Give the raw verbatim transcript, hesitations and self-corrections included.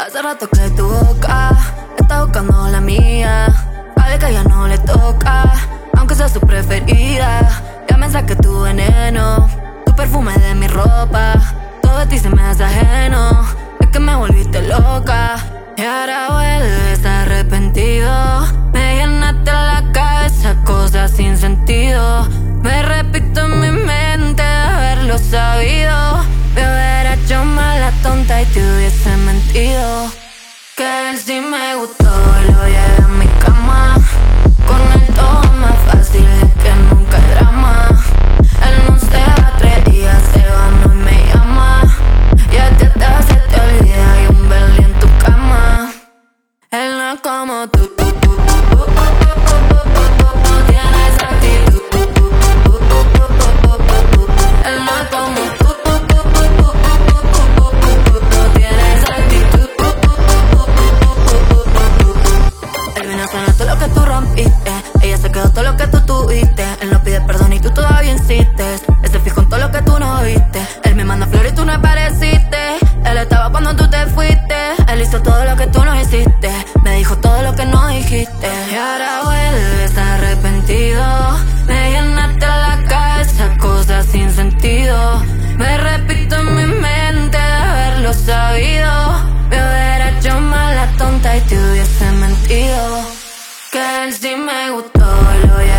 Hace rato que tu boca está buscando la mía. Sabe que a ella no le toca, aunque sea su preferida. Ya me saqué tu veneno, tu perfume de mi ropa. Todo de ti se me hace ajeno, es que me volviste loca. Y ahora vuelves arrepentido. Me llenaste la cabeza cosas sin sentido. Me repito en mi mente de haberlo sabido. Me hubiera hecho mal la tonta y te hubiese mentido. Que él sí me gustó y lo llevé a mi cama. Con él todo más fácil, es que nunca hay drama. Él no se va tres días, se va no y me llama. Y a ti hasta se te olvida, hay un Bentley en tu cama. Él no es como tú, tú, tú, tú, tú, tú, tú, tú, tú, tienes actitud. Él no es como tú, tú, tú, tú, tú, tú, tú, tú, tienes actitud. Él vino a sanar todo lo que tú rompiste. Ella se quedó todo lo que tú tuviste. Él no pide perdón y tú todavía insistes. Él se fijó en todo lo que tú no viste. Él me manda flores y tú no apareciste. Él estaba cuando tú te fuiste. Él hizo todo lo que tú no hiciste. Me dijo todo lo que no dijiste. Y ahora vuelves arrepentido. Me llenaste la cabeza cosas sin sentido. Me repito en mi mente de haberlo sabido. Me hubiera hecho mal la tonta y te hubiese mentido. Que él sí me gustó y lo